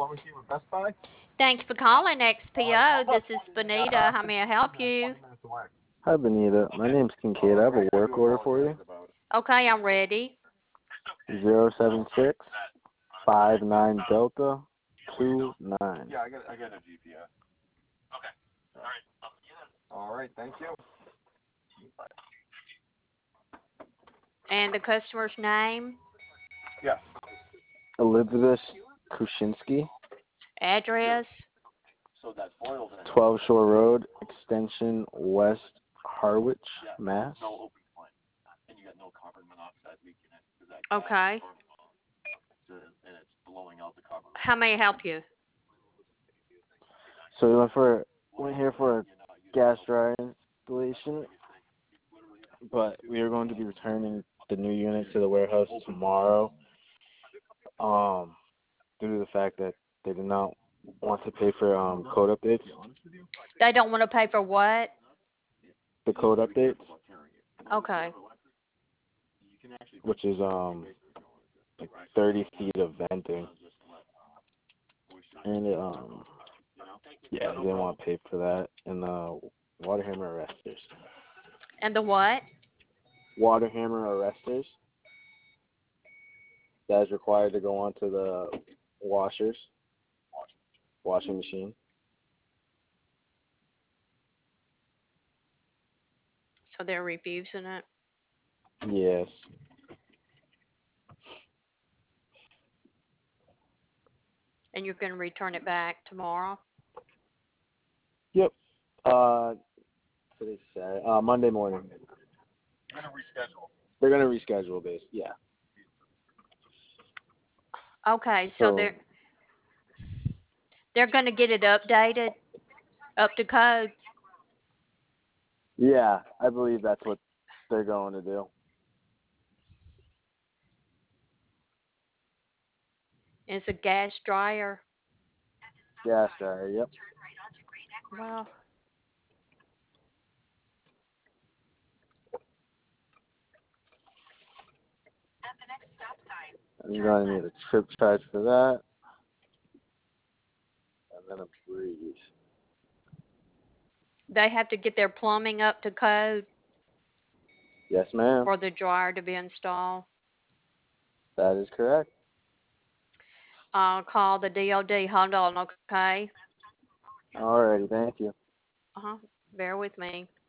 Thank you for calling XPO. This is Benita. How may I help you? Hi, Benita. My name's Kincaid. I have a work order for you. Okay, I'm ready. 07659 Delta 29. And the customer's name, Elizabeth Kushinsky, address. 12 Shore Road, Extension West Harwich, Mass. Okay. How may I help you? So we're here for a gas dryer installation, but we are going to be returning the new unit to the warehouse tomorrow. Due to the fact that they did not want to pay for code updates. They don't want to pay for what? The code updates, Okay. which is like 30 feet of venting, and yeah, they didn't want to pay for that, and the water hammer arresters. And the what? Water hammer arresters that is required to go onto the washers, washing machine. So they're refusing it. Yes. And you're going to return it back tomorrow? Yep. Today's Saturday. Monday morning. They're gonna reschedule this. Yeah. Okay, so So they're going to get it updated up to code. yeah, I believe that's what they're going to do. It's a gas dryer. Gas dryer. Yep. Well, I'm gonna need a trip charge for that, and then a breeze. they have to get their plumbing up to code Yes, ma'am. for the dryer to be installed. That is correct. I'll call the DOD. Hold on, okay? Alrighty, thank you. Uh-huh. Bear with me.